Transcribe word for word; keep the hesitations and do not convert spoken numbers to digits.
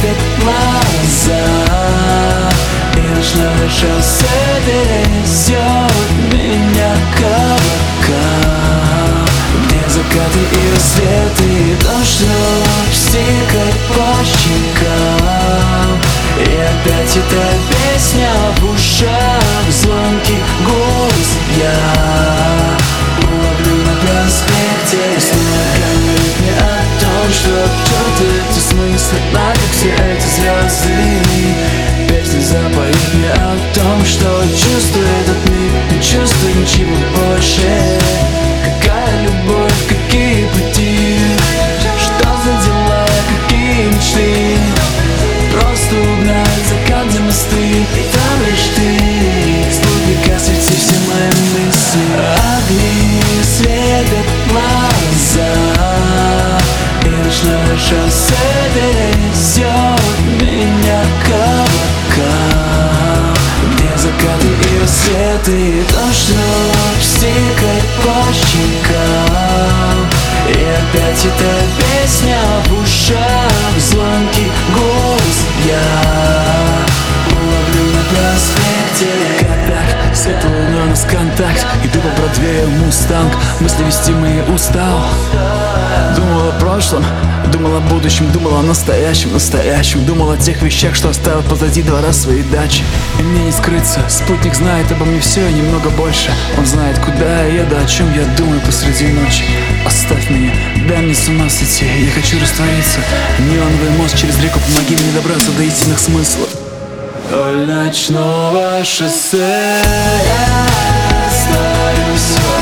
светят глаза, и ночное шоссе везет меня к облакам, где закаты и рассветы, дождь стекает по щекам. И опять эта песня в ушах, звонкий голос я уловлю на проспекте. И снова говорит мне о том, что кто-то эти смыслы, а как все эти звезды. Песня запоет мне о том, что чувствую этот мир, не чувствую ничего больше. Какая любовь, какие пути, что за дела, какие мечты. Просто угнать закат за мосты, и там лишь ты. Спутника свети все мои мысли. Огни светят глаза, и ночное шоссе везет меня к облакам, где закаты и рассветы, дождь стекает по щекам. И опять эта песня в ушах, звонкий голос я уловлю на проспекте. Как так? С этого луна у нас контакт. Иду по Бродвею, мустанг, мысли вести мои устал. Думал о прошлом, думал о будущем, думал о настоящем, настоящем. Думал о тех вещах, что оставил позади двора своей дачи. И мне не скрыться, спутник знает обо мне все и немного больше. Он знает, куда я еду, о чем я думаю посреди ночи. Оставь меня, дай мне с ума сойти, я хочу раствориться. Неоновый мост через реку, помоги мне добраться до истинных смыслов. Вдоль ночного шоссе я остаюсь.